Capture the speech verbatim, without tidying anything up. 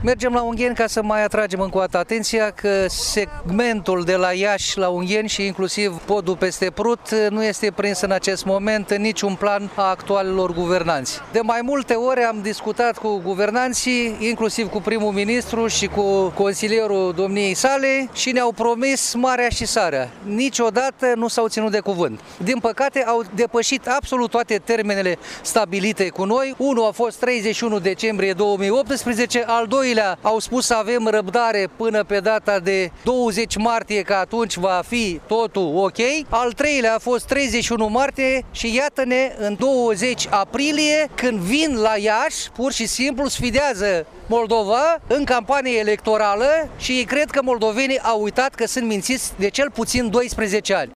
Mergem la Ungheni ca să mai atragem încă o dată atenția că segmentul de la Iași la Ungheni și inclusiv podul peste Prut nu este prins în acest moment în niciun plan a actualilor guvernanți. De mai multe ori am discutat cu guvernanții, inclusiv cu primul ministru și cu consilierul domniei sale și ne-au promis marea și sarea. Niciodată nu s-au ținut de cuvânt. Din păcate au depășit absolut toate termenele stabilite cu noi. Unul a fost treizeci și unu decembrie două mii optsprezece, al doilea au spus să avem răbdare până pe data de douăzeci martie, că atunci va fi totul ok. Al treilea a fost treizeci și unu martie și iată-ne în douăzeci aprilie când vin la Iași, pur și simplu sfidează Moldova în campanie electorală și ei cred că moldovenii au uitat că sunt mințiți de cel puțin doisprezece ani.